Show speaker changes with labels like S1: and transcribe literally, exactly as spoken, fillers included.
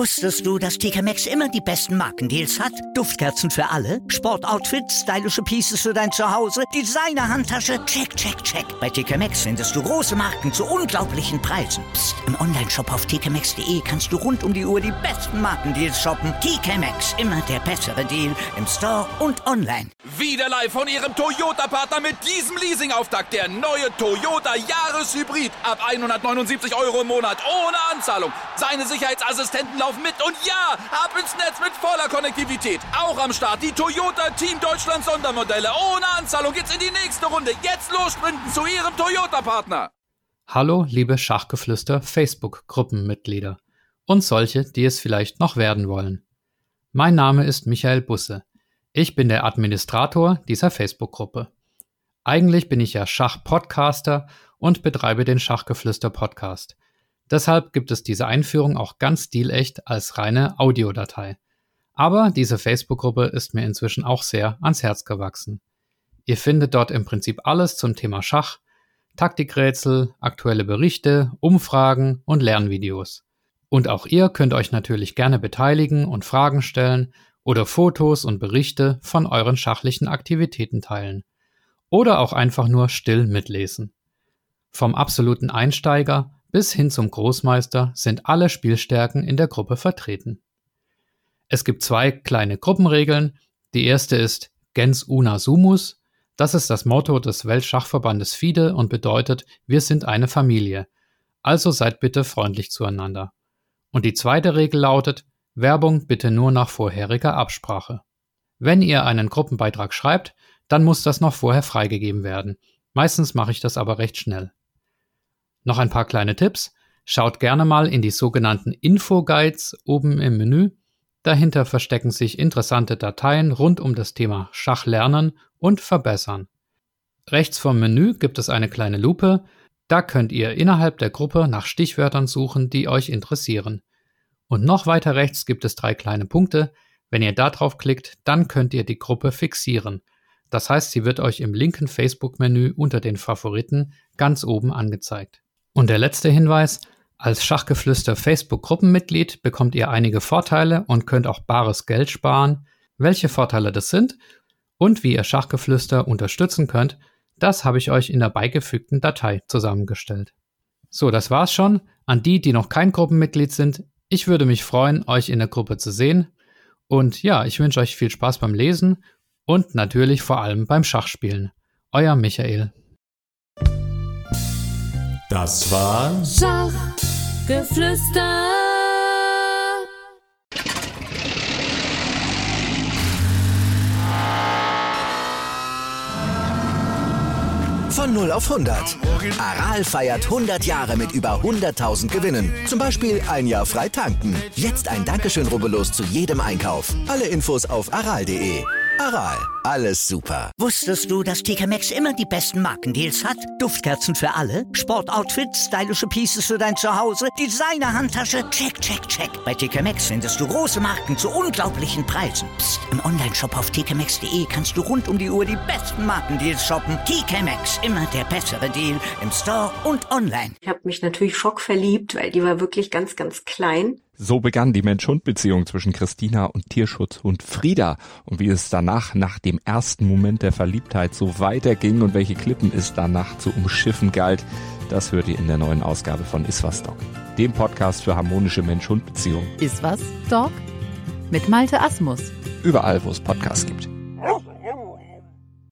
S1: Wusstest du, dass T K Maxx immer die besten Markendeals hat? Duftkerzen für alle, Sportoutfits, stylische Pieces für dein Zuhause, Designer-Handtasche, check, check, check. Bei T K Maxx findest du große Marken zu unglaublichen Preisen. Psst. Im Onlineshop auf t k maxx punkt d e kannst du rund um die Uhr die besten Markendeals shoppen. T K Maxx, immer der bessere Deal im Store und online.
S2: Wieder live von Ihrem Toyota-Partner mit diesem Leasing-Auftakt. Der neue Toyota Jahreshybrid. Ab hundertneunundsiebzig Euro im Monat ohne Anzahlung. Seine Sicherheitsassistenten laufen mit und ja, ab ins Netz mit voller Konnektivität. Auch am Start die Toyota Team Deutschland Sondermodelle. Ohne Anzahlung geht's in die nächste Runde. Jetzt los sprinten zu Ihrem Toyota-Partner.
S3: Hallo, liebe Schachgeflüster-Facebook-Gruppenmitglieder und solche, die es vielleicht noch werden wollen. Mein Name ist Michael Busse. Ich bin der Administrator dieser Facebook-Gruppe. Eigentlich bin ich ja Schach-Podcaster und betreibe den Schachgeflüster-Podcast. Deshalb gibt es diese Einführung auch ganz stilecht als reine Audiodatei. Aber diese Facebook-Gruppe ist mir inzwischen auch sehr ans Herz gewachsen. Ihr findet dort im Prinzip alles zum Thema Schach, Taktikrätsel, aktuelle Berichte, Umfragen und Lernvideos. Und auch ihr könnt euch natürlich gerne beteiligen und Fragen stellen oder Fotos und Berichte von euren schachlichen Aktivitäten teilen. Oder auch einfach nur still mitlesen. Vom absoluten Einsteiger bis hin zum Großmeister sind alle Spielstärken in der Gruppe vertreten. Es gibt zwei kleine Gruppenregeln. Die erste ist Gens una sumus. Das ist das Motto des Weltschachverbandes FIDE und bedeutet, wir sind eine Familie. Also seid bitte freundlich zueinander. Und die zweite Regel lautet, Werbung bitte nur nach vorheriger Absprache. Wenn ihr einen Gruppenbeitrag schreibt, dann muss das noch vorher freigegeben werden. Meistens mache ich das aber recht schnell. Noch ein paar kleine Tipps. Schaut gerne mal in die sogenannten Info-Guides oben im Menü. Dahinter verstecken sich interessante Dateien rund um das Thema Schach lernen und verbessern. Rechts vom Menü gibt es eine kleine Lupe. Da könnt ihr innerhalb der Gruppe nach Stichwörtern suchen, die euch interessieren. Und noch weiter rechts gibt es drei kleine Punkte. Wenn ihr da drauf klickt, dann könnt ihr die Gruppe fixieren. Das heißt, sie wird euch im linken Facebook-Menü unter den Favoriten ganz oben angezeigt. Und der letzte Hinweis, als Schachgeflüster Facebook-Gruppenmitglied bekommt ihr einige Vorteile und könnt auch bares Geld sparen. Welche Vorteile das sind und wie ihr Schachgeflüster unterstützen könnt, das habe ich euch in der beigefügten Datei zusammengestellt. So, das war's schon. An die, die noch kein Gruppenmitglied sind, ich würde mich freuen, euch in der Gruppe zu sehen. Und ja, ich wünsche euch viel Spaß beim Lesen und natürlich vor allem beim Schachspielen. Euer Michael.
S4: Das war
S5: Schachgeflüster.
S6: Von null auf hundert. Aral feiert hundert Jahre mit über hunderttausend Gewinnen. Zum Beispiel ein Jahr frei tanken. Jetzt ein Dankeschön, rubbellos zu jedem Einkauf. Alle Infos auf aral punkt de. Aral, alles super.
S1: Wusstest du, dass T K Maxx immer die besten Markendeals hat? Duftkerzen für alle, Sportoutfits, stylische Pieces für dein Zuhause, Designer-Handtasche, check, check, check. Bei T K Maxx findest du große Marken zu unglaublichen Preisen. Psst. Im Onlineshop auf t k maxx punkt d e kannst du rund um die Uhr die besten Markendeals shoppen. T K Maxx, immer der bessere Deal im Store und online.
S7: Ich habe mich natürlich schockverliebt, weil die war wirklich ganz, ganz klein.
S8: So begann die Mensch-Hund-Beziehung zwischen Christina und Tierschutzhund Frieda. Und wie es danach, nach dem ersten Moment der Verliebtheit, so weiterging und welche Klippen es danach zu umschiffen galt, das hört ihr in der neuen Ausgabe von Iswas Dog, dem Podcast für harmonische Mensch-Hund-Beziehungen.
S9: Iswas Dog? Mit Malte Asmus.
S8: Überall, wo es Podcasts gibt.